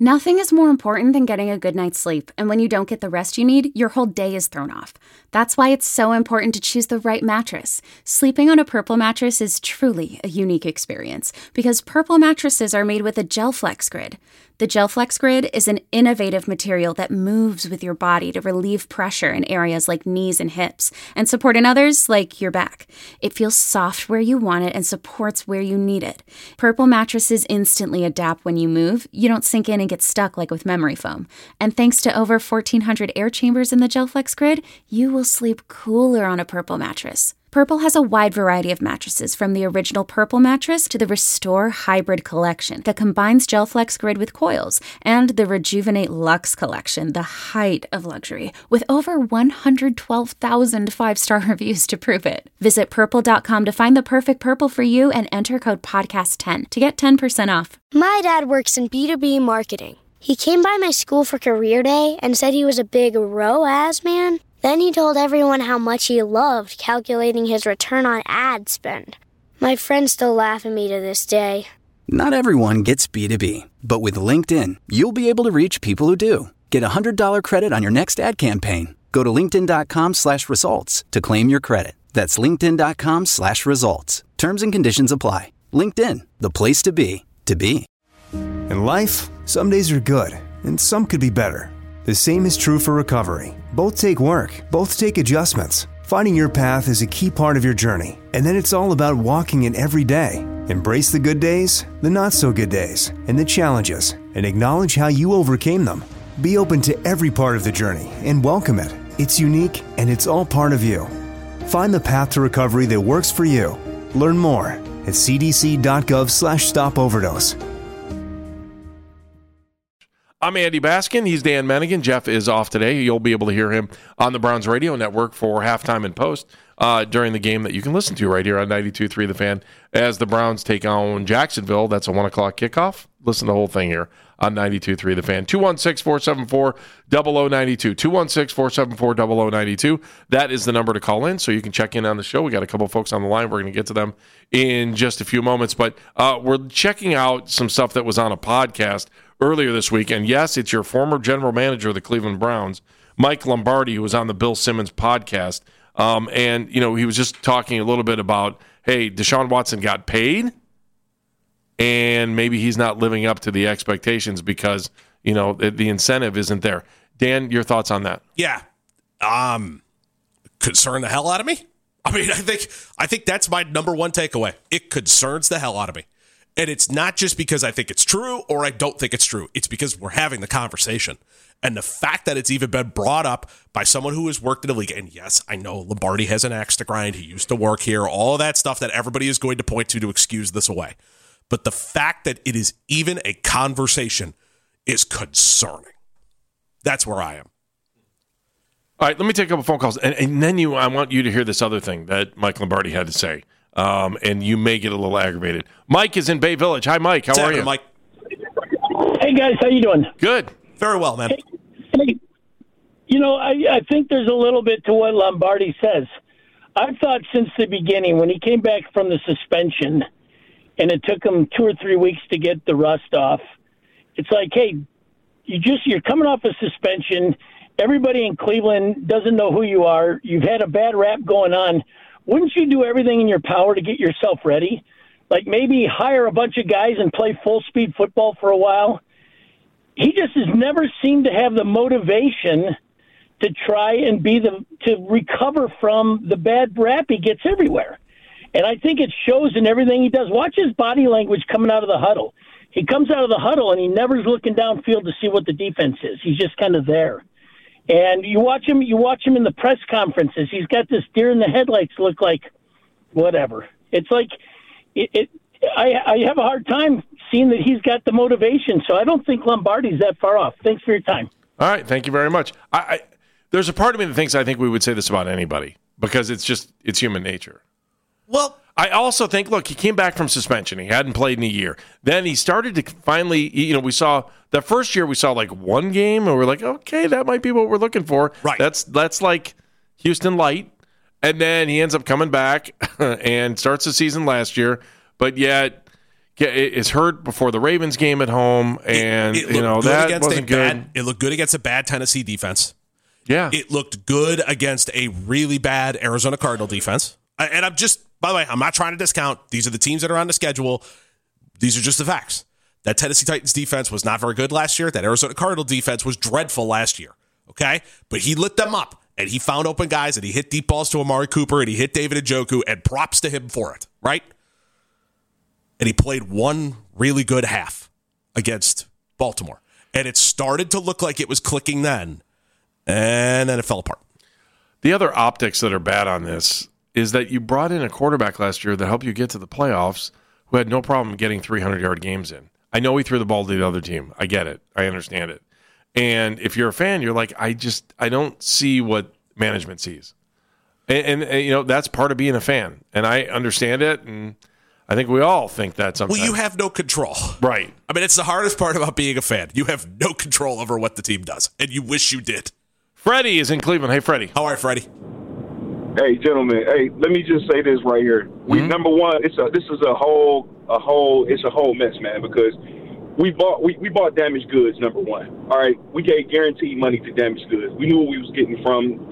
Nothing is more important than getting a good night's sleep, and when you don't get the rest you need, your whole day is thrown off. That's why it's so important to choose the right mattress. Sleeping on a Purple mattress is truly a unique experience, because Purple mattresses are made with a GelFlex Grid. The GelFlex Grid is an innovative material that moves with your body to relieve pressure in areas like knees and hips, and support in others like your back. It feels soft where you want it and supports where you need it. Purple mattresses instantly adapt when you move. You don't sink in and get stuck like with memory foam. And thanks to over 1,400 air chambers in the GelFlex Grid, you will sleep cooler on a Purple mattress. Purple has a wide variety of mattresses, from the original Purple mattress to the Restore Hybrid collection that combines GelFlex Grid with coils, and the Rejuvenate Luxe collection, the height of luxury, with over 112,000 five-star reviews to prove it. Visit purple.com to find the perfect Purple for you and enter code podcast10 to get 10% off. My dad works in B2B marketing. He came by my school for career day and said he was a big ROAS man. Then he told everyone how much he loved calculating his return on ad spend. My friends still laugh at me to this day. Not everyone gets B2B, but with LinkedIn, you'll be able to reach people who do. Get a $100 credit on your next ad campaign. Go to linkedin.com/results to claim your credit. That's linkedin.com/results. Terms and conditions apply. LinkedIn, the place to be, to be. In life, some days are good, and some could be better. The same is true for recovery. Both take work, both take adjustments. Finding your path is a key part of your journey, and then it's all about walking it every day. Embrace the good days, the not-so-good days, and the challenges, and acknowledge how you overcame them. Be open to every part of the journey and welcome it. It's unique, and it's all part of you. Find the path to recovery that works for you. Learn more at cdc.gov/stopoverdose. I'm Andy Baskin. He's Dan Mennigan. Jeff is off today. You'll be able to hear him on the Browns radio network for halftime and post during the game that you can listen to right here on 92.3 The Fan as the Browns take on Jacksonville. That's a 1 o'clock kickoff. Listen to the whole thing here on 92.3 The Fan. 216-474-0092. 216-474-0092. That is the number to call in, so you can check in on the show. We got a couple of folks on the line. We're going to get to them in just a few moments. But we're checking out some stuff that was on a podcast earlier this week. And yes, it's your former general manager of the Cleveland Browns, Mike Lombardi, who was on the Bill Simmons podcast. And, you know, he was just talking a little bit about, hey, Deshaun Watson got paid, and maybe he's not living up to the expectations because, you know, the incentive isn't there. Dan, your thoughts on that? Yeah. Concern the hell out of me. I mean, I think that's my number one takeaway. It concerns the hell out of me. And it's not just because I think it's true or I don't think it's true. It's because we're having the conversation. And the fact that it's even been brought up by someone who has worked in the league, and yes, I know Lombardi has an axe to grind. He used to work here. All of that stuff that everybody is going to point to excuse this away. But the fact that it is even a conversation is concerning. That's where I am. All right, let me take a couple phone calls. And then I want you to hear this other thing that Mike Lombardi had to say. And you may get a little aggravated. Mike is in Bay Village. Hi, Mike. How are you? Mike? Hey, guys. How you doing? Good. Very well, man. Hey, you know, I think there's a little bit to what Lombardi says. I've thought since the beginning, when he came back from the suspension, and it took him 2 or 3 weeks to get the rust off, it's like, hey, you're coming off a suspension. Everybody in Cleveland doesn't know who you are. You've had a bad rap going on. Wouldn't you do everything in your power to get yourself ready? Like maybe hire a bunch of guys and play full-speed football for a while? He just has never seemed to have the motivation to try and to recover from the bad rap he gets everywhere. And I think it shows in everything he does. Watch his body language coming out of the huddle. He comes out of the huddle and he never is looking downfield to see what the defense is. He's just kind of there. And you watch him in the press conferences. He's got this deer in the headlights look like whatever. It's like I have a hard time seeing that he's got the motivation. So I don't think Lombardi's that far off. Thanks for your time. All right. Thank you very much. There's a part of me that thinks I think we would say this about anybody because it's human nature. Well, I also think, look, he came back from suspension. He hadn't played in a year. Then he started to finally, we saw the first year we saw like one game and we're like, okay, that might be what we're looking for. Right. That's like Houston light. And then he ends up coming back and starts the season last year. But yet, is hurt before the Ravens game at home, and that wasn't good. It looked good against a bad Tennessee defense. Yeah. It looked good against a really bad Arizona Cardinal defense. And by the way, I'm not trying to discount. These are the teams that are on the schedule. These are just the facts. That Tennessee Titans defense was not very good last year. That Arizona Cardinal defense was dreadful last year. Okay? But he lit them up, and he found open guys, and he hit deep balls to Amari Cooper, and he hit David Njoku, and props to him for it, right? And he played one really good half against Baltimore. And it started to look like it was clicking then, and then it fell apart. The other optics that are bad on this is that you brought in a quarterback last year that helped you get to the playoffs who had no problem getting 300-yard games in. I know he threw the ball to the other team. I get it. I understand it. And if you're a fan, you're like, I don't see what management sees. And that's part of being a fan. And I understand it, and I think we all think that sometimes. Well, you have no control. Right. I mean, it's the hardest part about being a fan. You have no control over what the team does, and you wish you did. Freddie is in Cleveland. Hey, Freddie. How are you, Freddie? Hey, gentlemen. Hey, let me just say this right here. Number one, this is a whole mess, man, because we bought damaged goods. Number one, all right, we gave guaranteed money to damaged goods. We knew what we was getting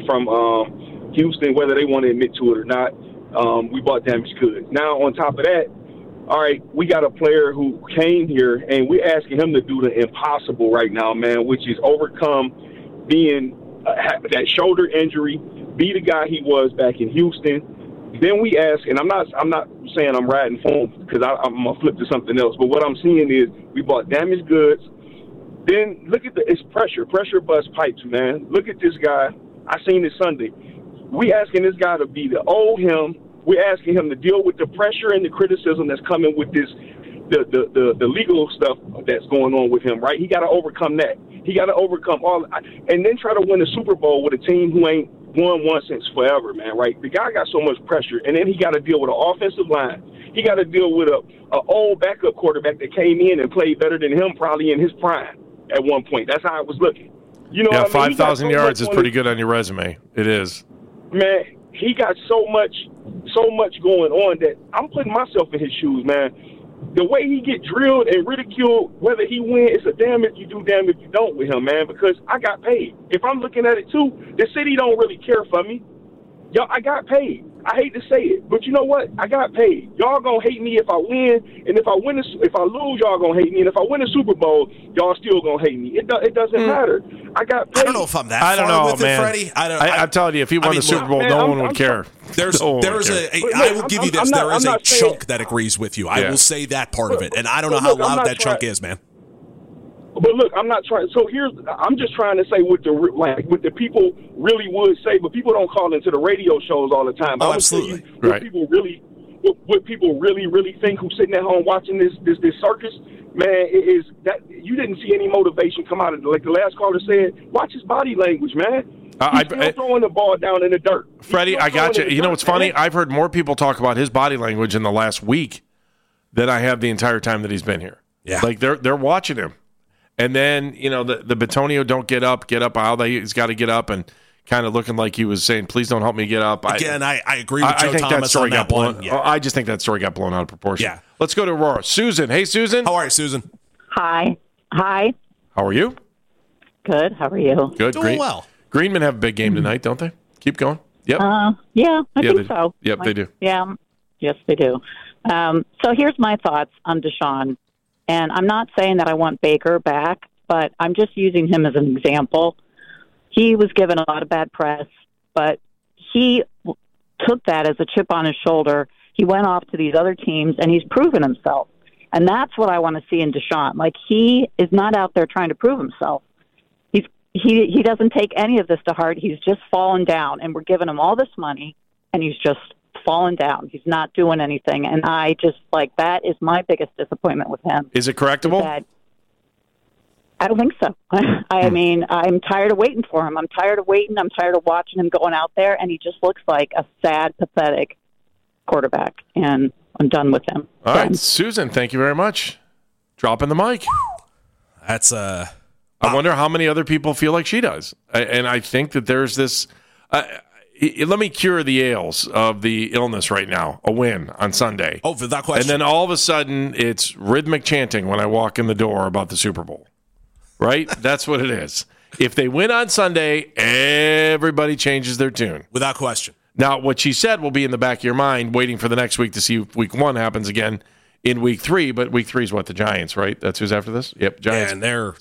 from Houston, whether they want to admit to it or not. We bought damaged goods. Now, on top of that, all right, we got a player who came here, and we're asking him to do the impossible right now, man, which is overcome being that shoulder injury, be the guy he was back in Houston. Then we ask, and I'm not saying I'm riding for him because I'm gonna flip to something else. But what I'm seeing is we bought damaged goods. Then look at it's pressure bust pipes, man. Look at this guy. I seen it Sunday. We asking this guy to be the old him. We're asking him to deal with the pressure and the criticism that's coming with this, the legal stuff that's going on with him. Right? He got to overcome that. He got to overcome all, and then try to win a Super Bowl with a team who ain't won one since forever, man, right? The guy got so much pressure, and then he got to deal with an offensive line. He got to deal with a old backup quarterback that came in and played better than him probably in his prime at one point. That's how it was looking. You know, 5,000 yards is pretty good on your resume. It is. Man, he got so much going on that I'm putting myself in his shoes, man. The way he get drilled and ridiculed, whether he win, it's a damn if you do, damn if you don't with him, man, because I got paid. If I'm looking at it, too, the city don't really care for me. Yo, I got paid. I hate to say it, but you know what? I got paid. Y'all gonna hate me if I win, and if I lose, y'all gonna hate me, and if I win a Super Bowl, y'all still gonna hate me. It doesn't matter. I got paid. I don't know if I'm that far with man. it, Freddie. I'm telling you, if he won the Super Bowl, no one would care. I will give you this. There is a chunk that agrees with you. I will say that part of it, and I don't know how loud that chunk is, man. But look, I'm not trying. So I'm just trying to say what the people really would say, but people don't call into the radio shows all the time. Oh, absolutely. What people really think who's sitting at home watching this circus, man, is that you didn't see any motivation come out of it. Like the last caller said, watch his body language, man. He's still throwing the ball down in the dirt. Freddie, I got you. You know what's funny? I've heard more people talk about his body language in the last week than I have the entire time that he's been here. Yeah. Like they're watching him. And then, the Bitonio don't get up how he's got to get up and kind of looking like he was saying, please don't help me get up. Again, I agree with Joe Thomas on that one. Yeah. I just think that story got blown out of proportion. Yeah. Let's go to Aurora. Susan. Hey, Susan. How are you, Susan? Hi. How are you? Good. How are you? Good. Doing well. Greenmen have a big game tonight, don't they? Keep going. Yep. Yeah, I think so. Yep, they do. Yeah. Yes, they do. So here's my thoughts on Deshaun. And I'm not saying that I want Baker back, but I'm just using him as an example. He was given a lot of bad press, but he took that as a chip on his shoulder. He went off to these other teams, and he's proven himself. And that's what I want to see in Deshaun. Like, he is not out there trying to prove himself. He doesn't take any of this to heart. He's just fallen down, and we're giving him all this money, and he's just fallen down. He's not doing anything. And I just, that is my biggest disappointment with him. Is it correctable? I don't think so. I mean, I'm tired of waiting for him. I'm tired of waiting. I'm tired of watching him going out there, and he just looks like a sad, pathetic quarterback, and I'm done with him. All right, Susan, thank you very much. Dropping the mic. That's I wonder how many other people feel like she does. And I think that there's this let me cure the ails of the illness right now. A win on Sunday. Oh, without question. And then all of a sudden, it's rhythmic chanting when I walk in the door about the Super Bowl. Right? That's what it is. If they win on Sunday, everybody changes their tune. Without question. Now, what she said will be in the back of your mind, waiting for the next week to see if week 1 happens again in week 3. But week 3 is what? The Giants, right? That's who's after this? Yep, Giants. And they're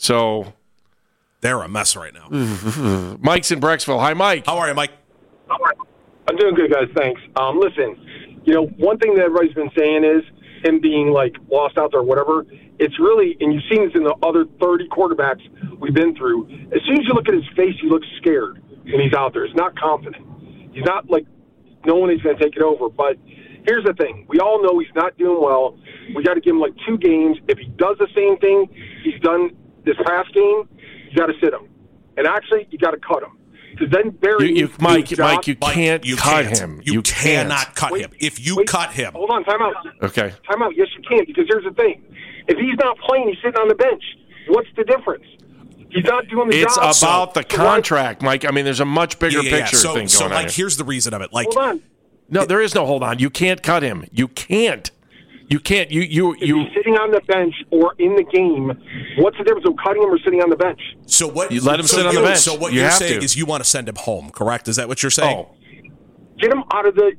a mess right now. Mike's in Brecksville. Hi, Mike. How are you, Mike? I'm doing good, guys. Thanks. Listen, one thing that everybody's been saying is him being, lost out there or whatever. It's really, and you've seen this in the other 30 quarterbacks we've been through, as soon as you look at his face, he looks scared when he's out there. He's not confident. He's not, knowing he's going to take it over. But here's the thing. We all know he's not doing well. We got to give him, 2 games. If he does the same thing he's done this past game, you got to sit him. And actually, you got to cut him. Because then Barry... Mike, you can't cut him. You cannot cut him. If you cut him... Hold on, time out. Okay. Time out. Yes, you can, because here's the thing. If he's not playing, he's sitting on the bench. What's the difference? He's not doing the job. It's about the contract, Mike. I mean, the's a much bigger picture thing going on. Here's the reason of it. Hold on. No, there is no hold on. You can't cut him. You can't. You can't. If he's sitting on the bench or in the game, what's the difference of cutting him or sitting on the bench? So what? You let him sit on the bench. So what you're saying is you want to send him home, correct? Is that what you're saying? Oh. Get him out of the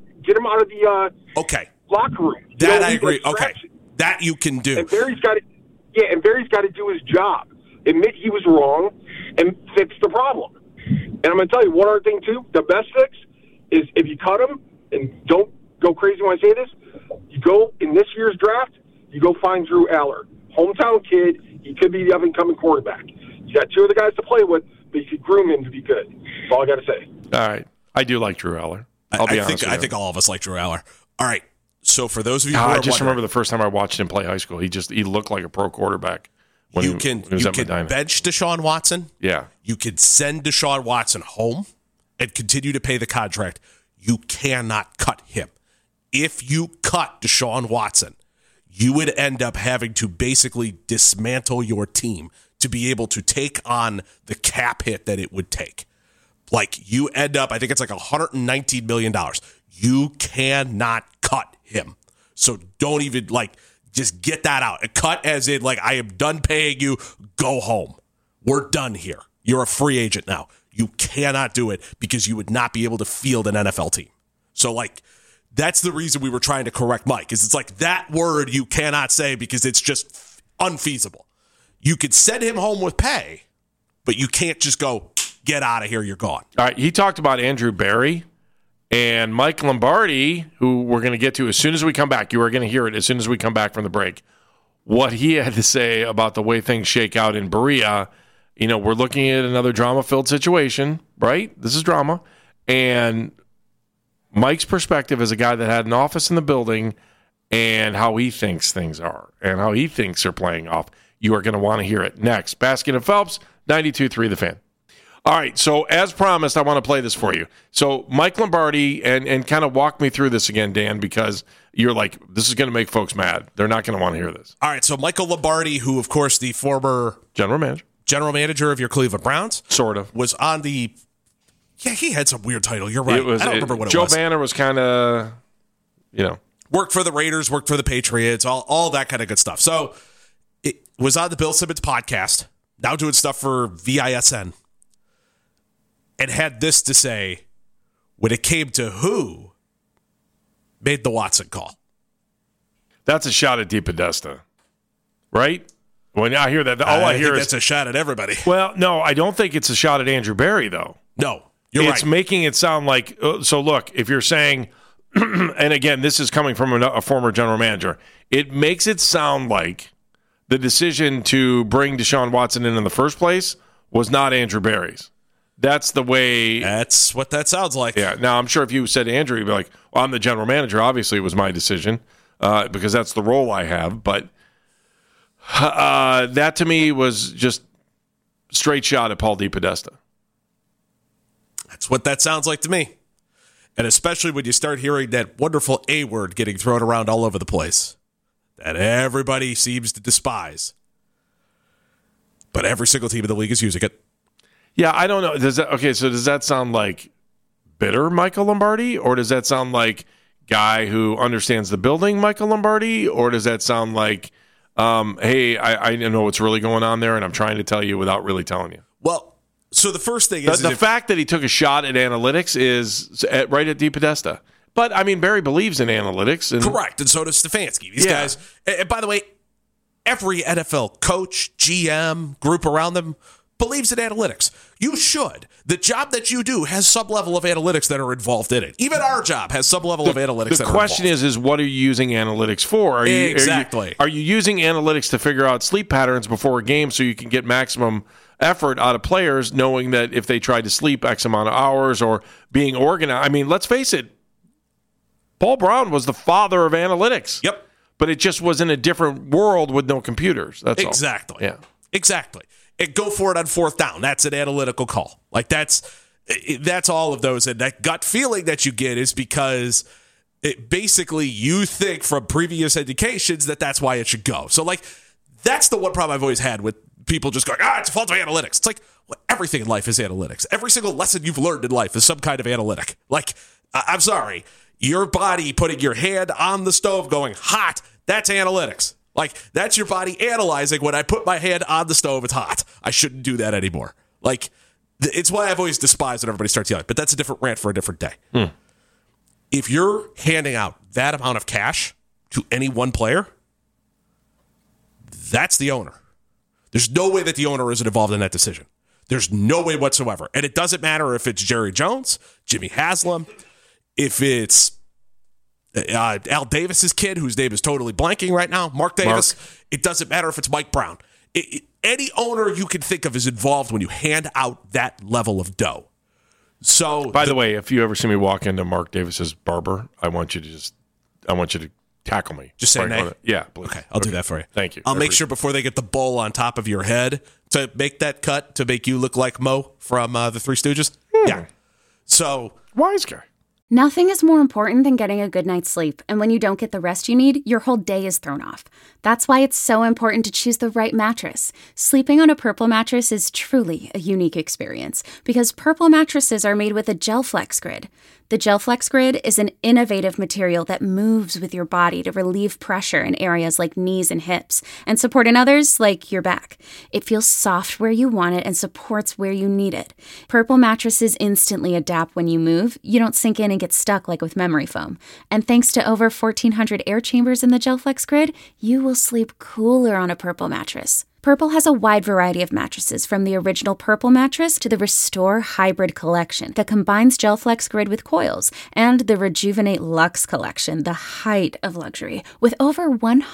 okay. locker room. That I agree. Okay. That you can do. And Barry's got to do his job. Admit he was wrong and fix the problem. And I'm going to tell you one other thing too. The best fix is if you cut him, and don't go crazy when I say this, you go in this year's draft, you go find Drew Aller. Hometown kid, he could be the up-and-coming quarterback. You got 2 other guys to play with, but you could groom him to be good. That's all I got to say. All right. I do like Drew Aller. I'll be honest with you. I think all of us like Drew Aller. All right. So for those of you who I are just remember the first time I watched him play high school. He looked like a pro quarterback. You can bench Deshaun Watson. Yeah. You could send Deshaun Watson home and continue to pay the contract. You cannot cut him. If you cut Deshaun Watson, you would end up having to basically dismantle your team to be able to take on the cap hit that it would take. You end up, I think it's $119 million. You cannot cut him. So don't even, just get that out. Cut as in, I am done paying you. Go home. We're done here. You're a free agent now. You cannot do it because you would not be able to field an NFL team. So, that's the reason we were trying to correct Mike, is it's that word you cannot say because it's just unfeasible. You could send him home with pay, but you can't just go, get out of here, you're gone. All right, he talked about Andrew Berry and Mike Lombardi, who we're going to get to as soon as we come back. You are going to hear it as soon as we come back from the break. What he had to say about the way things shake out in Berea. We're looking at another drama-filled situation, right? This is drama. And Mike's perspective as a guy that had an office in the building and how he thinks things are and how he thinks they're playing off. You are going to want to hear it next. Baskin and Phelps, 92.3 The Fan. All right, so as promised, I want to play this for you. So Mike Lombardi, and kind of walk me through this again, Dan, because you're this is going to make folks mad. They're not going to want to hear this. All right, so Michael Lombardi, who, of course, the former general manager of your Cleveland Browns. Sort of. Was on the... Yeah, he had some weird title. You're right. I don't remember what it was. Joe Banner was kind of, worked for the Raiders, worked for the Patriots, all that kind of good stuff. So it was on the Bill Simmons podcast, now doing stuff for VISN, and had this to say when it came to who made the Watson call. That's a shot at DePodesta, right? When I hear that, all I hear is that's a shot at everybody. Well, no, I don't think it's a shot at Andrew Berry, though. No. It's making it sound like, so look, if you're saying, and again, this is coming from a former general manager, it makes it sound like the decision to bring Deshaun Watson in the first place was not Andrew Berry's. That's the way. That's what that sounds like. Yeah. Now, I'm sure if you said to Andrew, you'd be like, well, I'm the general manager. Obviously, it was my decision because that's the role I have. But that to me was just straight shot at Paul DePodesta. That's what that sounds like to me. And especially when you start hearing that wonderful A word getting thrown around all over the place that everybody seems to despise. But every single team in the league is using it. Yeah, I don't know. Does that sound like bitter Michael Lombardi, or does that sound like guy who understands the building Michael Lombardi, or does that sound like, hey, I know what's really going on there, and I'm trying to tell you without really telling you? Well, so the first thing is the fact that he took a shot at analytics is right at DePodesta. But, I mean, Barry believes in analytics. And, correct, and so does Stefanski. These guys, and by the way, every NFL coach, GM, group around them believes in analytics. You should. The job that you do has some level of analytics that are involved in it. Even our job has some level of analytics that are involved. The question is what are you using analytics for? Exactly. Are you using analytics to figure out sleep patterns before a game so you can get maximum effort out of players, knowing that if they tried to sleep X amount of hours or being organized? I mean, let's face it, Paul Brown was the father of analytics. Yep. But it just was in a different world with no computers. That's all. Exactly. Yeah. Exactly. And go for it on fourth down. That's an analytical call. Like that's all of those. And that gut feeling that you get is because basically you think from previous indications that that's why it should go. So like that's the one problem I've always had with people just going, it's a fault of analytics. It's like, well, everything in life is analytics. Every single lesson you've learned in life is some kind of analytic. Like, I'm sorry, your body putting your hand on the stove going hot, that's analytics. Like, that's your body analyzing when I put my hand on the stove, it's hot. I shouldn't do that anymore. Like, it's why I've always despised when everybody starts yelling. But that's a different rant for a different day. If you're handing out that amount of cash to any one player, that's the owner. There's no way that the owner isn't involved in that decision. There's no way whatsoever. And it doesn't matter if it's Jerry Jones, Jimmy Haslam, if it's Al Davis's kid, whose name is totally blanking right now, Mark Davis. It doesn't matter if it's Mike Brown. Any owner you can think of is involved when you hand out that level of dough. So, by the way, if you ever see me walk into Mark Davis's barber, I want you to tackle me. Just say nay. Yeah, please. Okay, I'll do that for you. Thank you. I'll make sure before they get the bowl on top of your head to make that cut to make you look like Mo from the Three Stooges. Yeah. So wise guy. Nothing is more important than getting a good night's sleep, and when you don't get the rest you need, your whole day is thrown off. That's why it's so important to choose the right mattress. Sleeping on a Purple mattress is truly a unique experience, because Purple mattresses are made with a GelFlex Grid. The GelFlex Grid is an innovative material that moves with your body to relieve pressure in areas like knees and hips, and support in others like your back. It feels soft where you want it and supports where you need it. Purple mattresses instantly adapt when you move. You don't sink in and get stuck like with memory foam. And thanks to over 1,400 air chambers in the GelFlex Grid, you will sleep cooler on a Purple mattress. Purple has a wide variety of mattresses, from the original Purple mattress to the Restore Hybrid collection that combines GelFlex Grid with coils, and the Rejuvenate Luxe collection, the height of luxury, with over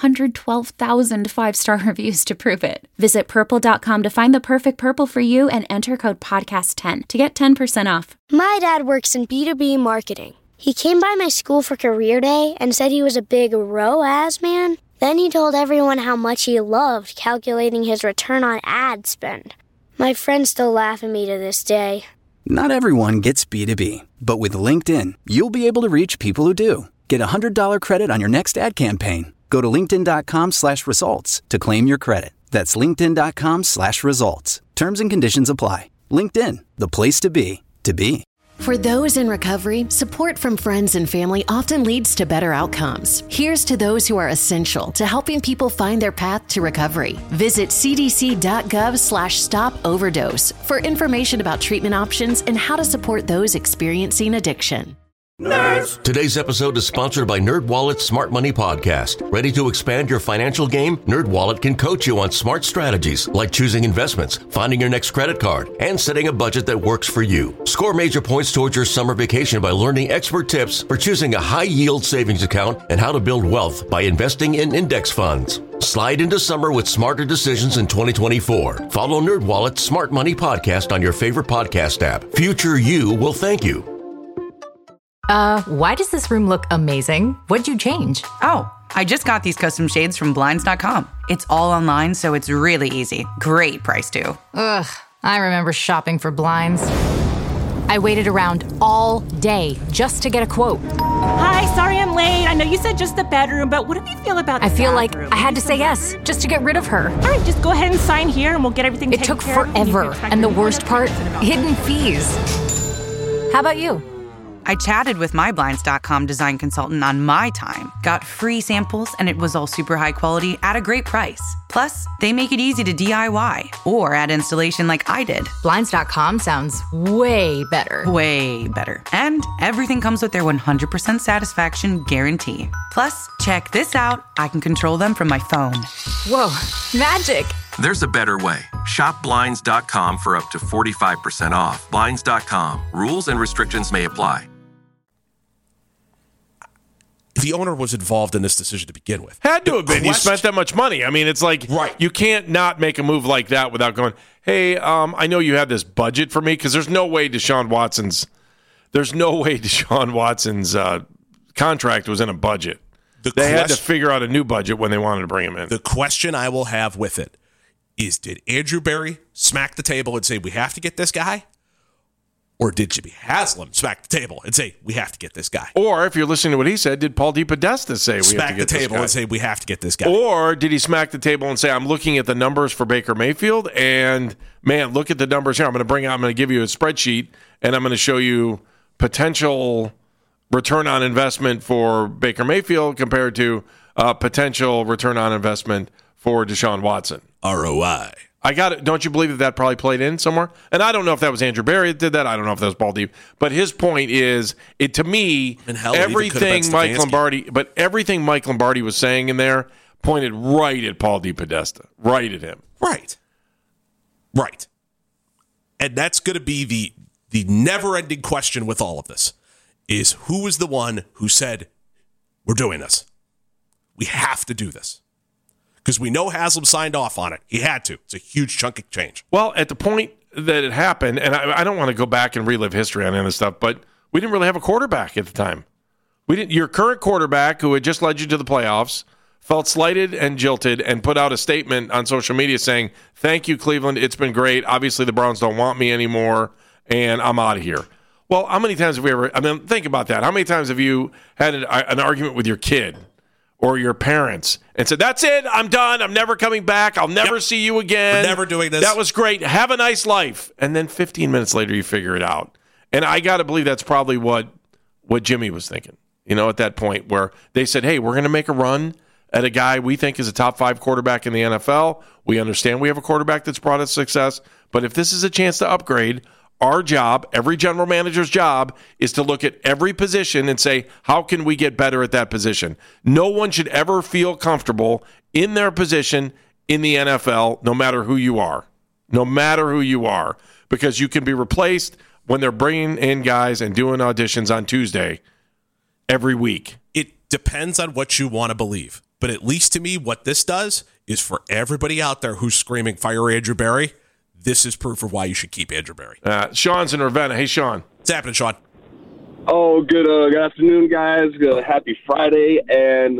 112,000 five-star reviews to prove it. Visit Purple.com to find the perfect Purple for you and enter code PODCAST10 to get 10% off. My dad works in B2B marketing. He came by my school for career day and said he was a big ROAS man. Then he told everyone how much he loved calculating his return on ad spend. My friends still laugh at me to this day. Not everyone gets B2B, but with LinkedIn, you'll be able to reach people who do. Get a $100 credit on your next ad campaign. Go to linkedin.com/results to claim your credit. That's linkedin.com/results. Terms and conditions apply. LinkedIn, the place to be, to be. For those in recovery, support from friends and family often leads to better outcomes. Here's to those who are essential to helping people find their path to recovery. Visit cdc.gov/stop-overdose for information about treatment options and how to support those experiencing addiction. Nerds! Today's episode is sponsored by NerdWallet's Smart Money Podcast. Ready to expand your financial game? NerdWallet can coach you on smart strategies like choosing investments, finding your next credit card, and setting a budget that works for you. Score major points towards your summer vacation by learning expert tips for choosing a high-yield savings account and how to build wealth by investing in index funds. Slide into summer with smarter decisions in 2024. Follow NerdWallet's Smart Money Podcast on your favorite podcast app. Future you will thank you. Why does this room look amazing? What'd you change? Oh, I just got these custom shades from Blinds.com. It's all online, so it's really easy. Great price, too. Ugh, I remember shopping for blinds. I waited around all day just to get a quote. Hi, sorry I'm late. I know you said just the bedroom, but what do you feel about the I feel bathroom? like I had to say yes just to get rid of her. All right, just go ahead and sign here and we'll get everything taken care of. It took forever, and the worst part, hidden fees. How about you? I chatted with my Blinds.com design consultant on my time, got free samples, and it was all super high quality at a great price. Plus, they make it easy to DIY or add installation like I did. Blinds.com sounds way better. Way better. And everything comes with their 100% satisfaction guarantee. Plus, check this out. I can control them from my phone. Whoa, magic. There's a better way. Shop Blinds.com for up to 45% off. Blinds.com. Rules and restrictions may apply. The owner was involved in this decision to begin with. Had to have been. You spent that much money. I mean, it's like you can't not make a move like that without going, hey, I know you have this budget for me, because there's no way Deshaun Watson's contract was in a budget. They had to figure out a new budget when they wanted to bring him in. The question I will have with it is, did Andrew Berry smack the table and say, we have to get this guy? Or did Jimmy Haslam smack the table and say, we have to get this guy? Or, if you're listening to what he said, did Paul DePodesta say we have to get this guy? Smack the table and say, we have to get this guy. Or did he smack the table and say, I'm looking at the numbers for Baker Mayfield, and, man, look at the numbers here. I'm going to give you a spreadsheet, and I'm going to show you potential return on investment for Baker Mayfield compared to potential return on investment for Deshaun Watson. ROI. I got it. Don't you believe that probably played in somewhere? And I don't know if that was Andrew Berry that did that. I don't know if that was Paul Deep. But his point is, to me, everything Mike Lombardi was saying in there pointed right at Paul DePodesta, right at him. Right. And that's going to be the never-ending question with all of this, is who was the one who said, we're doing this. We have to do this. Because we know Haslam signed off on it. He had to. It's a huge chunk of change. Well, at the point that it happened, and I don't want to go back and relive history on any of this stuff, but we didn't really have a quarterback at the time. Your current quarterback, who had just led you to the playoffs, felt slighted and jilted and put out a statement on social media saying, thank you, Cleveland. It's been great. Obviously, the Browns don't want me anymore, and I'm out of here. Well, how many times have we ever – think about that. How many times have you had an argument with your kid or your parents and said, that's it, I'm done, I'm never coming back, I'll never see you again. We're never doing this. That was great. Have a nice life. And then 15 minutes later, you figure it out. And I got to believe that's probably what Jimmy was thinking, at that point where they said, hey, we're going to make a run at a guy we think is a top 5 quarterback in the NFL. We understand we have a quarterback that's brought us success, but if this is a chance to upgrade, our job, every general manager's job, is to look at every position and say, how can we get better at that position? No one should ever feel comfortable in their position in the NFL, no matter who you are. No matter who you are. Because you can be replaced when they're bringing in guys and doing auditions on Tuesday every week. It depends on what you want to believe. But at least to me, what this does is for everybody out there who's screaming, fire Andrew Berry, this is proof of why you should keep Andrew Berry. Sean's in Ravenna. Hey, Sean. What's happening, Sean? Oh, good afternoon, guys. Happy Friday. And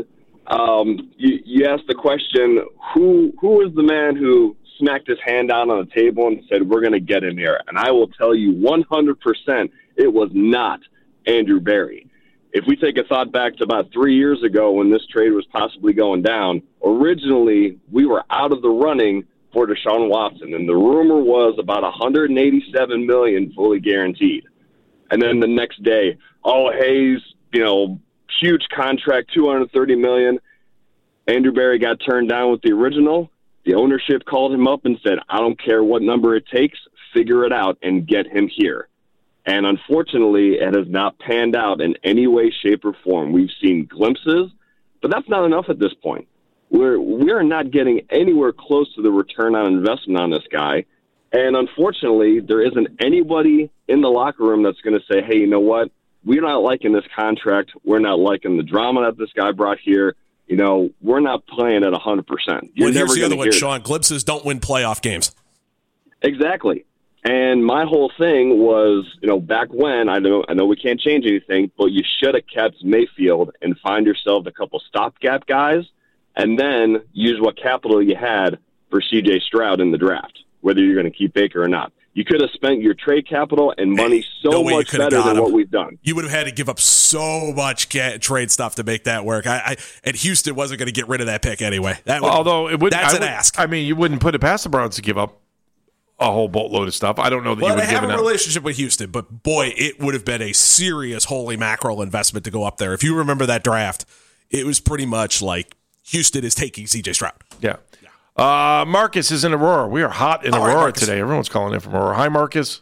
you asked the question, who was the man who smacked his hand down on the table and said, we're going to get in there? And I will tell you 100% it was not Andrew Berry. If we take a thought back to about 3 years ago when this trade was possibly going down, originally we were out of the running for Deshaun Watson, and the rumor was about $187 million fully guaranteed. And then the next day, Hayes, huge contract, $230 million. Andrew Berry got turned down with the original. The ownership called him up and said, I don't care what number it takes, figure it out and get him here. And unfortunately, it has not panned out in any way, shape, or form. We've seen glimpses, but that's not enough at this point. We're not getting anywhere close to the return on investment on this guy. And unfortunately, there isn't anybody in the locker room that's going to say, hey, you know what? We're not liking this contract. We're not liking the drama that this guy brought here. We're not playing at 100%. Well, here's the other one, Sean. Glimpses don't win playoff games. Exactly. And my whole thing was, back when, I know we can't change anything, but you should have kept Mayfield and find yourself a couple stopgap guys and then use what capital you had for C.J. Stroud in the draft, whether you're going to keep Baker or not. You could have spent your trade capital and money much better than what we've done. You would have had to give up so much trade stuff to make that work. And Houston wasn't going to get rid of that pick anyway. That's an ask. I mean, you wouldn't put it past the Browns to give up a whole boatload of stuff. I don't know that Well, you would they give have it a out. relationship with Houston, but boy, it would have been a serious holy mackerel investment to go up there. If you remember that draft, it was pretty much like Houston is taking C.J. Stroud. Yeah. Marcus is in Aurora. We are hot in Aurora Marcus. today. Everyone's calling in from Aurora. Hi, Marcus.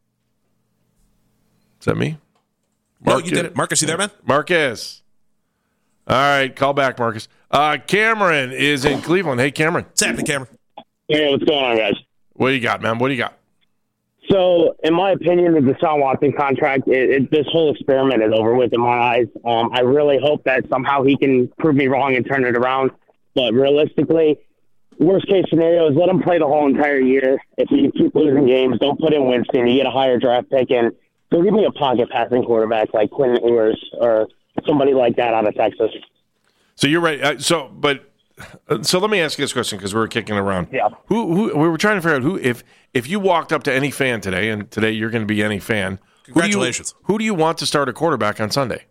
Is that me? No, you did it. Marcus, you there, man? Marcus. All right, call back, Marcus. Cameron is in Cleveland. Hey, Cameron. What's happening, Cameron? Hey, what's going on, guys? What do you got, man? What do you got? So, in my opinion, the Deshaun Watson contract, this whole experiment is over with in my eyes. I really hope that somehow he can prove me wrong and turn it around. But realistically, worst case scenario is let him play the whole entire year. If you keep losing games, don't put in Winston. You get a higher draft pick, and so give me a pocket passing quarterback like Quinn Ewers or somebody like that out of Texas. So you're right. So let me ask you this question because we were kicking around. Yeah. Who we were trying to figure out who if you walked up to any fan today, and today you're going to be any fan. Congratulations. Who do you want to start a quarterback on Sunday?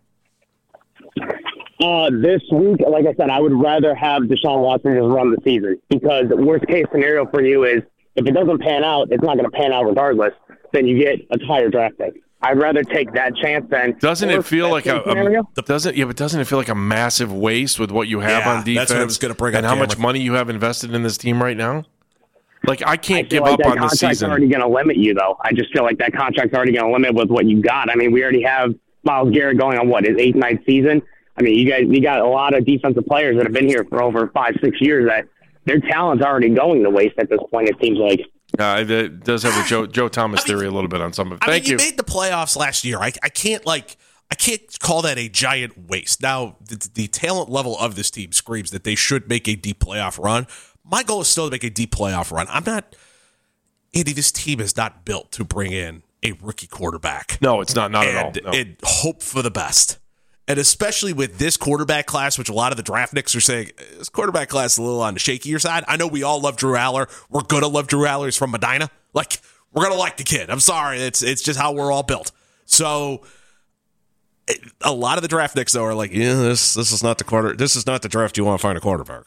This week, like I said, I would rather have Deshaun Watson just run the season because the worst case scenario for you is if it doesn't pan out, it's not going to pan out regardless. Then you get a higher draft pick. I'd rather take that chance than. Doesn't it feel like doesn't it feel like a massive waste with what you have on defense? That's what I was going to bring up. And how much Cameron. money you have invested in this team right now? Like I can't give like up that on this contract's season. already going to limit you, though. I just feel like that contract's already going to limit with what you got. I mean, we already have Myles Garrett going on his 8th, 9th season. I mean, you got a lot of defensive players that have been here for over 5-6 years that their talent's already going to waste at this point. It seems like. It does have a Joe Thomas theory a little bit on some of it. Thank you. You made the playoffs last year. I can't call that a giant waste. Now, the talent level of this team screams that they should make a deep playoff run. My goal is still to make a deep playoff run. Andy, this team is not built to bring in a rookie quarterback. No, it's not at all. No. And hope for the best. And especially with this quarterback class, which a lot of the draft nicks are saying, this quarterback class is a little on the shakier side. I know we all love Drew Aller. We're going to love Drew Aller. He's from Medina. Like, we're going to like the kid. I'm sorry. It's just how we're all built. So a lot of the draft nicks, though, are like, yeah, this is not the This is not the draft you want to find a quarterback.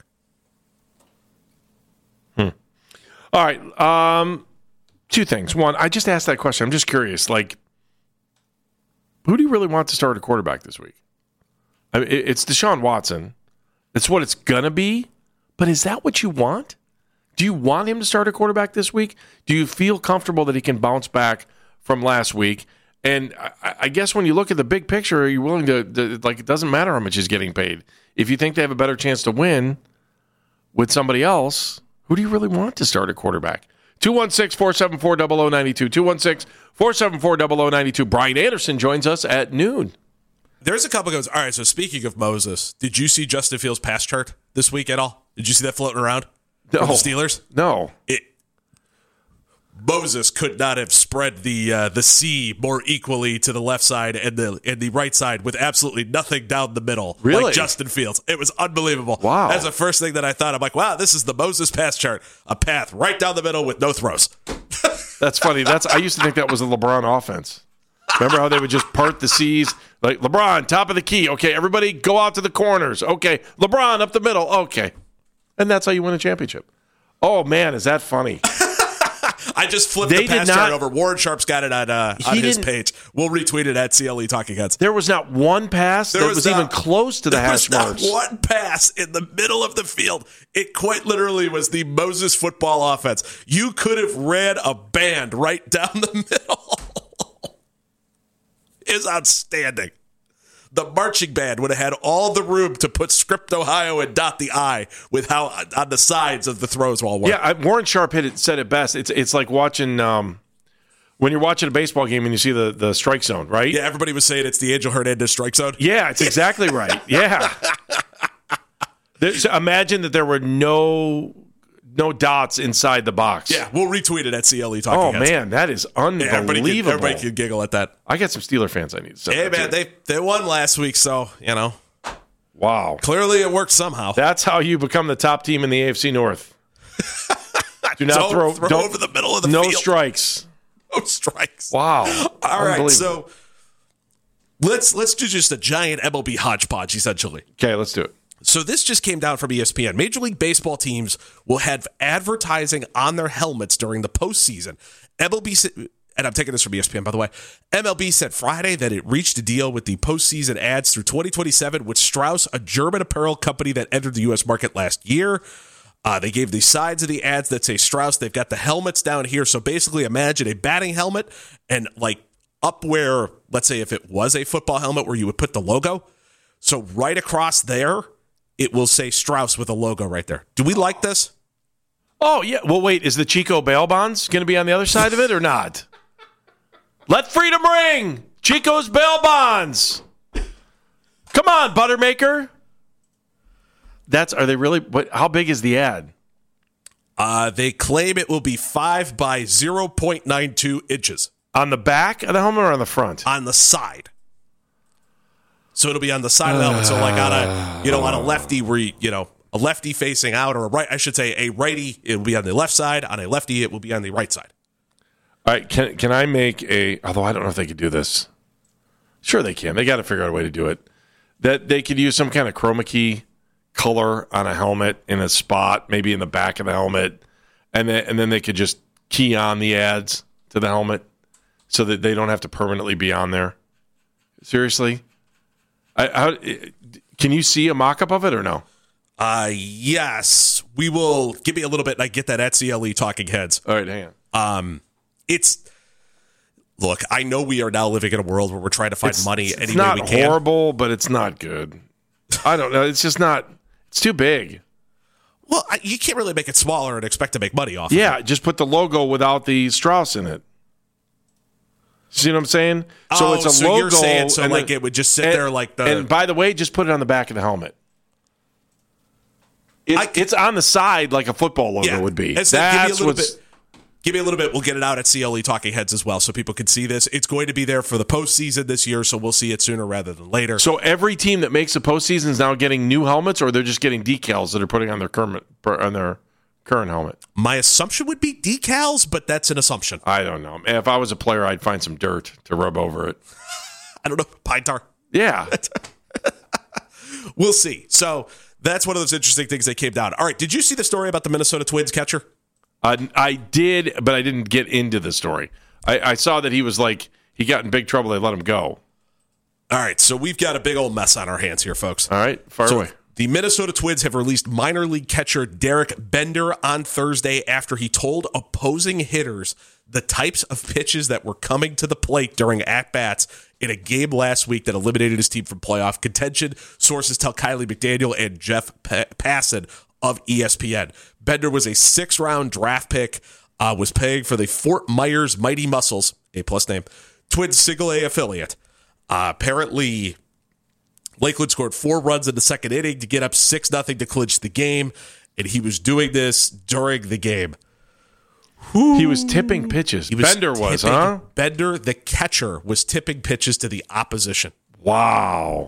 All right. Two things. One, I just asked that question. I'm just curious. Like, who do you really want to start a quarterback this week? I mean, it's Deshaun Watson. It's what it's going to be. But is that what you want? Do you want him to start a quarterback this week? Do you feel comfortable that he can bounce back from last week? And I guess when you look at the big picture, are you willing to like, it doesn't matter how much he's getting paid. If you think they have a better chance to win with somebody else, who do you really want to start a quarterback? 216-474-0092. 216-474-0092. Brian Anderson joins us at noon. There's a couple goes. All right, so speaking of Moses, did you see Justin Fields' pass chart this week at all? Did you see that floating around? No. From the Steelers? No. Moses could not have spread the C more equally to the left side and the right side with absolutely nothing down the middle. Really? Like Justin Fields. It was unbelievable. Wow. That's the first thing that I thought. I'm like, wow, this is the Moses pass chart. A path right down the middle with no throws. That's funny. I used to think that was a LeBron offense. Remember how they would just part the C's? Like, LeBron, top of the key. Okay, everybody go out to the corners. Okay, LeBron up the middle. Okay. And that's how you win a championship. Oh, man, is that funny? I just flipped the pass chart over. Warren Sharp's got it on his page. We'll retweet it at CLE Talking Heads. There was not one pass that was even close to the hash marks. There was not one pass in the middle of the field. It quite literally was the Moses football offense. You could have ran a band right down the middle. It was outstanding. The marching band would have had all the room to put Script Ohio and dot the I with how on the sides of the throws while working. Yeah, Warren Sharp said it best. It's like watching when you're watching a baseball game and you see the strike zone, right? Yeah, everybody was saying it's the Angel Hernandez strike zone. Yeah, it's exactly right. Yeah. Imagine that there were no dots inside the box. Yeah, we'll retweet it at CLE Talking Heads. Man, that is unbelievable. Yeah, everybody can giggle at that. I got some Steeler fans I need to Hey, man, they won last week, so, you know. Wow. Clearly it worked somehow. That's how you become the top team in the AFC North. Do not throw over the middle of the field. No strikes. No strikes. Wow. All right, so let's do just a giant MLB hodgepodge, essentially. Okay, let's do it. So this just came down from ESPN. Major League Baseball teams will have advertising on their helmets during the postseason. MLB, and I'm taking this from ESPN, by the way, MLB said Friday that it reached a deal with the postseason ads through 2027 with Strauss, a German apparel company that entered the U.S. market last year. They gave the sides of the ads that say Strauss. They've got the helmets down here. So basically imagine a batting helmet and like up where, let's say if it was a football helmet where you would put the logo. So right across there, it will say Strauss with a logo right there. Do we like this? Oh, yeah. Well, wait, is the Chico bail bonds going to be on the other side of it or not? Let freedom ring! Chico's bail bonds! Come on, Buttermaker! Are they really, how big is the ad? They claim it will be 5 by 0.92 inches. On the back of the helmet or on the front? On the side. So it'll be on the side of the helmet. So like on a lefty where a lefty facing out, or a righty, it will be on the left side. On a lefty, it will be on the right side. All right, can I make although I don't know if they could do this. Sure they can. They got to figure out a way to do it. That they could use some kind of chroma key color on a helmet in a spot, maybe in the back of the helmet, and then they could just key on the ads to the helmet so that they don't have to permanently be on there. Seriously? Can you see a mock-up of it or no? Yes. We will give me a little bit, and I get that at CLE Talking Heads. All right, hang on. Look, I know we are now living in a world where we're trying to find money any way we can. It's not horrible, but it's not good. I don't know. It's just not. It's too big. Well, you can't really make it smaller and expect to make money off of it. Yeah, just put the logo without the Strauss in it. See what I'm saying? So it's a logo. You're saying it would just sit there like the. And by the way, just put it on the back of the helmet. It's on the side like a football logo would be. Give me a little bit. We'll get it out at CLE Talking Heads as well so people can see this. It's going to be there for the postseason this year, so we'll see it sooner rather than later. So every team that makes the postseason is now getting new helmets, or they're just getting decals that are putting on their current helmet? My assumption would be decals, but that's an assumption. I don't know. If I was a player, I'd find some dirt to rub over it. I don't know. Pine tar. Yeah. We'll see. So that's one of those interesting things that came down. All right. Did you see the story about the Minnesota Twins catcher? I did, but I didn't get into the story. I saw that he was he got in big trouble. They let him go. All right, so we've got a big old mess on our hands here, folks. All right, fire away. The Minnesota Twins have released minor league catcher Derek Bender on Thursday after he told opposing hitters the types of pitches that were coming to the plate during at-bats in a game last week that eliminated his team from playoff contention. Sources tell Kylie McDaniel and Jeff Passan of ESPN. Bender was a 6th-round draft pick, was paying for the Fort Myers Mighty Muscles, A+ name, Twins single-A affiliate. Apparently, Lakeland scored 4 runs in the second inning to get up 6-0 to clinch the game, and he was doing this during the game. He was tipping pitches. Bender, the catcher, was tipping pitches to the opposition. Wow.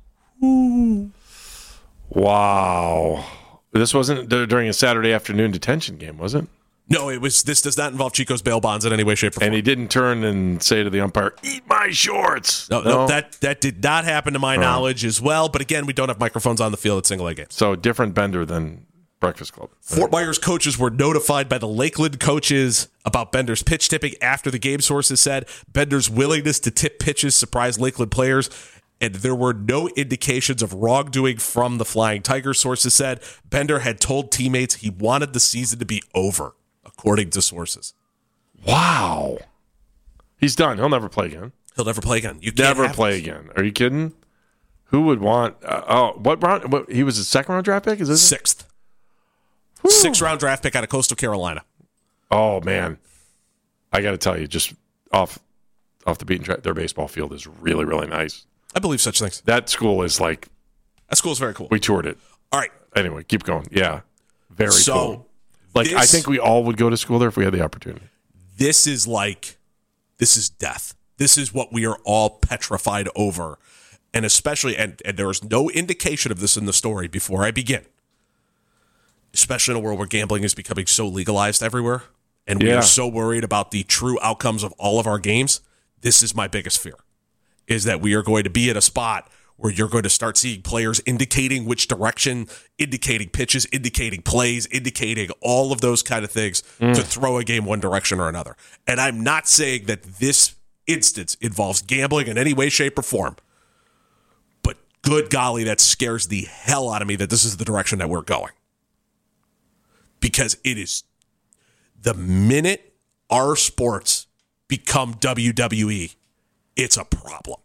Wow. This wasn't during a Saturday afternoon detention game, was it? No, it was. This does not involve Chico's bail bonds in any way, shape, or form. And he didn't turn and say to the umpire, "Eat my shorts." No, that did not happen to my knowledge as well. But again, we don't have microphones on the field at single-A games. So different Bender than Breakfast Club. Fort Myers coaches were notified by the Lakeland coaches about Bender's pitch tipping after the game. Sources said Bender's willingness to tip pitches surprised Lakeland players, and there were no indications of wrongdoing from the Flying Tiger. Sources said Bender had told teammates he wanted the season to be over, according to sources. Wow. He's done. He'll never play again. He'll never play again. You never play again. Are you kidding? Who would want... what round? He was a 2nd-round draft pick? Is this 6th. 6th-round draft pick out of Coastal Carolina. Oh, man. I got to tell you, just off the beaten track, their baseball field is really, really nice. I believe such things. That school is That school is very cool. We toured it. All right. Anyway, keep going. Yeah. Very cool. I think we all would go to school there if we had the opportunity. This is death. This is what we are all petrified over. And especially, and there is no indication of this in the story before I begin, especially in a world where gambling is becoming so legalized everywhere, and we are so worried about the true outcomes of all of our games. This is my biggest fear, is that we are going to be in a spot where you're going to start seeing players indicating which direction, indicating pitches, indicating plays, indicating all of those kind of things to throw a game one direction or another. And I'm not saying that this instance involves gambling in any way, shape, or form. But good golly, that scares the hell out of me that this is the direction that we're going. Because it is the minute our sports become WWE, it's a problem.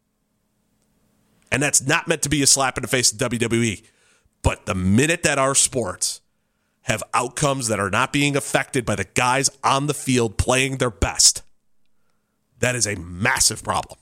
And that's not meant to be a slap in the face of WWE. But the minute that our sports have outcomes that are not being affected by the guys on the field playing their best, that is a massive problem.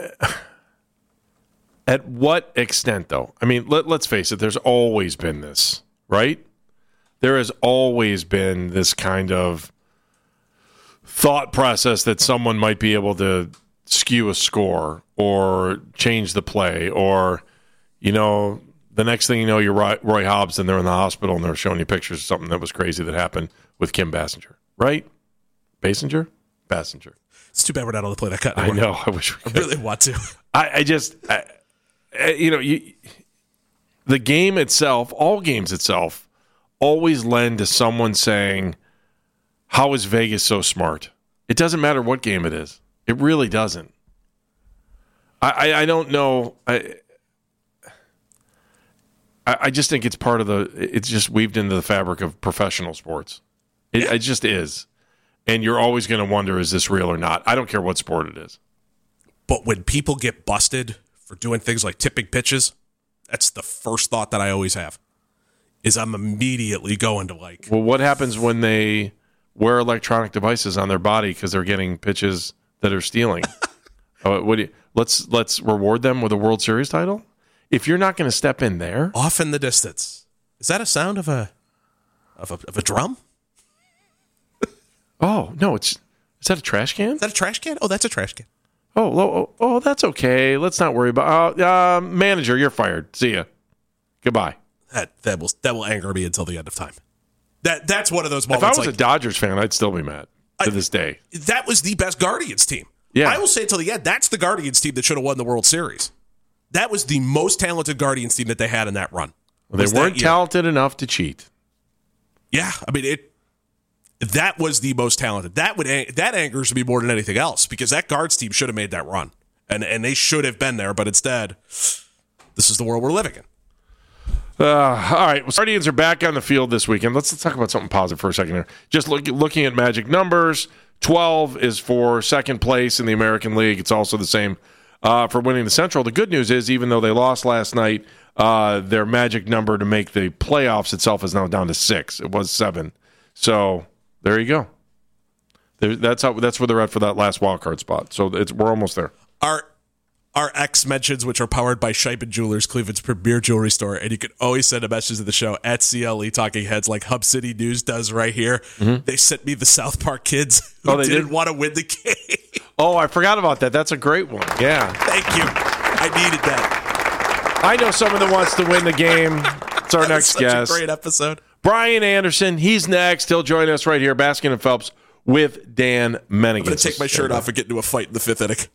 At what extent, though? I mean, let's face it, there's always been this, right? There has always been this kind of thought process that someone might be able to skew a score or change the play, or, you know, the next thing you know, you're Roy Hobbs and they're in the hospital and they're showing you pictures of something that was crazy that happened with Kim Basinger, right? Basinger? It's too bad we're not on the play that cut. I know. I wish we could. I really want to. The game itself, all games itself, always lend to someone saying, how is Vegas so smart? It doesn't matter what game it is. It really doesn't. I don't know. I just think it's part of it's just weaved into the fabric of professional sports. It just is. And you're always going to wonder, is this real or not? I don't care what sport it is. But when people get busted for doing things like tipping pitches, that's the first thought that I always have, is I'm immediately going to like... Well, what happens when they wear electronic devices on their body because they're getting pitches that are stealing? Let's reward them with a World Series title? If you're not going to step in there... Off in the distance. Is that a sound of a drum? Oh, no, is that a trash can? Is that a trash can? Oh, that's a trash can. Oh, that's okay. Let's not worry about manager, you're fired. See ya. Goodbye. That will anger me until the end of time. That's one of those moments. If I was a Dodgers fan, I'd still be mad to this day. That was the best Guardians team. Yeah. I will say until the end, that's the Guardians team that should have won the World Series. That was the most talented Guardians team that they had in that run. Well, they weren't talented enough to cheat. Yeah, I mean that was the most talented. That angers me more than anything else, because that Guards team should have made that run, and they should have been there. But instead, this is the world we're living in. All right, well, Guardians are back on the field this weekend. Let's talk about something positive for a second here. Just looking at magic numbers, 12 is for second place in the American League. It's also the same for winning the Central. The good news is, even though they lost last night, their magic number to make the playoffs itself is now down to 6. It was 7. So there you go. That's where they're at for that last wild card spot. So we're almost there. Our X mentions, which are powered by Scheiben Jewelers, Cleveland's premier jewelry store, and you can always send a message to the show at CLE Talking Heads, like Hub City News does right here. Mm-hmm. They sent me the South Park kids who didn't want to win the game. Oh, I forgot about that. That's a great one. Yeah. Thank you. I needed that. I know someone that wants to win the game. It's our next guest. A great episode. Brian Anderson. He's next. He'll join us right here, Baskin and Phelps with Dan Menningen. I'm going to take my shirt off and get into a fight in the 5th inning.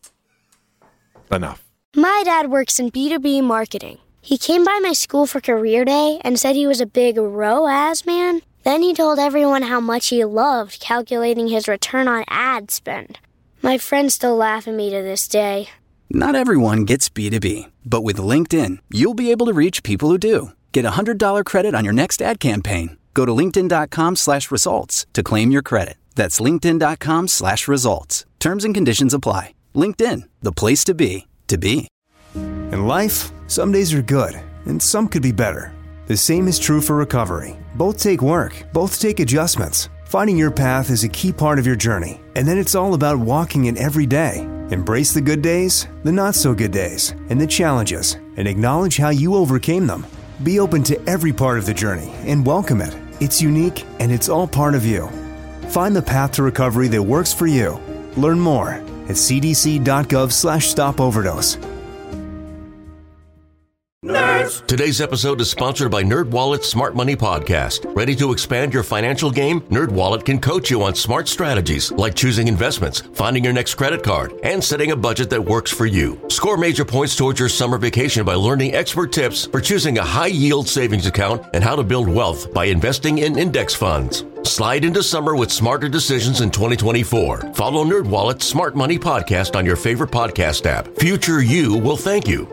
Enough. My dad works in B2B marketing. He came by my school for career day and said he was a big ROAS man. Then he told everyone how much he loved calculating his return on ad spend. My friends still laugh at me to this day. Not everyone gets B2B, but with LinkedIn, you'll be able to reach people who do. Get a $100 credit on your next ad campaign. Go to linkedin.com/results to claim your credit. That's linkedin.com/results. Terms and conditions apply. LinkedIn, the place to be, to be. In life, some days are good, and some could be better. The same is true for recovery. Both take work, both take adjustments. Finding your path is a key part of your journey, and then it's all about walking it every day. Embrace the good days, the not-so-good days, and the challenges, and acknowledge how you overcame them. Be open to every part of the journey and welcome it. It's unique, and it's all part of you. Find the path to recovery that works for you. Learn more at cdc.gov/stopoverdose. Nerd Experts. Today's episode is sponsored by NerdWallet's Smart Money Podcast. Ready to expand your financial game? NerdWallet can coach you on smart strategies like choosing investments, finding your next credit card, and setting a budget that works for you. Score major points towards your summer vacation by learning expert tips for choosing a high-yield savings account and how to build wealth by investing in index funds. Slide into summer with smarter decisions in 2024. Follow NerdWallet's Smart Money Podcast on your favorite podcast app. Future you will thank you.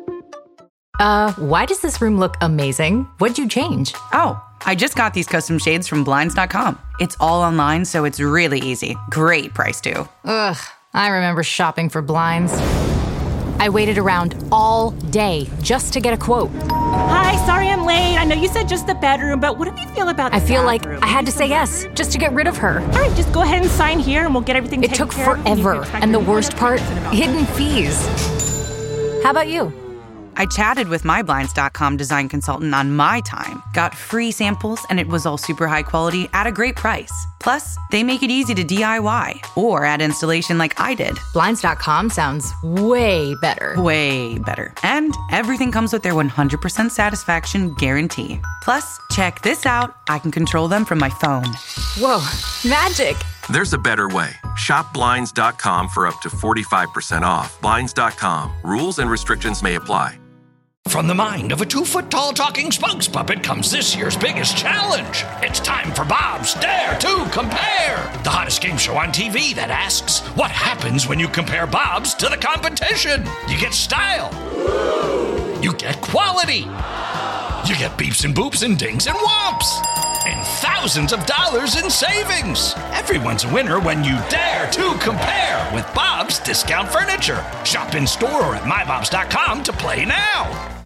Why does this room look amazing? What'd you change? Oh, I just got these custom shades from Blinds.com. It's all online, so it's really easy. Great price, too. Ugh, I remember shopping for blinds. I waited around all day just to get a quote. Hi, sorry I'm late. I know you said just the bedroom, but what do you feel about the I feel like bathroom? I had to say yes just to get rid of her. All right, just go ahead and sign here and we'll get everything It taken took care of. forever, and the worst part, hidden fees. How about you? I chatted with my Blinds.com design consultant on my time, got free samples, and it was all super high quality at a great price. Plus, they make it easy to DIY or add installation like I did. Blinds.com sounds way better. Way better. And everything comes with their 100% satisfaction guarantee. Plus, check this out. I can control them from my phone. Whoa, magic. There's a better way. Shop Blinds.com for up to 45% off. Blinds.com. Rules and restrictions may apply. From the mind of a 2-foot-tall talking spokes puppet comes this year's biggest challenge. It's time for Bob's Dare to Compare, the hottest game show on TV that asks, what happens when you compare Bob's to the competition? You get style. You get quality. You get beeps and boops and dings and whomps. And thousands of dollars in savings. Everyone's a winner when you dare to compare with Bob's Discount Furniture. Shop in store or at mybobs.com to play now.